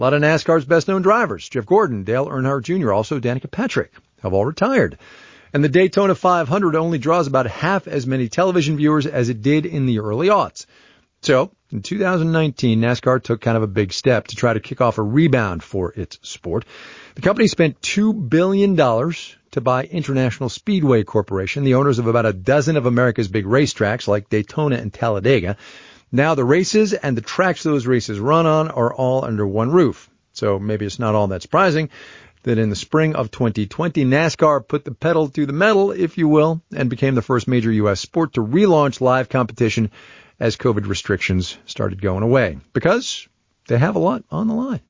A lot of NASCAR's best-known drivers, Jeff Gordon, Dale Earnhardt Jr., also Danica Patrick, have all retired. And the Daytona 500 only draws about half as many television viewers as it did in the early aughts. So, in 2019, NASCAR took kind of a big step to try to kick off a rebound for its sport. The company spent $2 billion to buy International Speedway Corporation, the owners of about a dozen of America's big racetracks like Daytona and Talladega. Now the races and the tracks those races run on are all under one roof. So maybe it's not all that surprising that in the spring of 2020, NASCAR put the pedal to the metal, if you will, and became the first major U.S. sport to relaunch live competition as COVID restrictions started going away, because they have a lot on the line.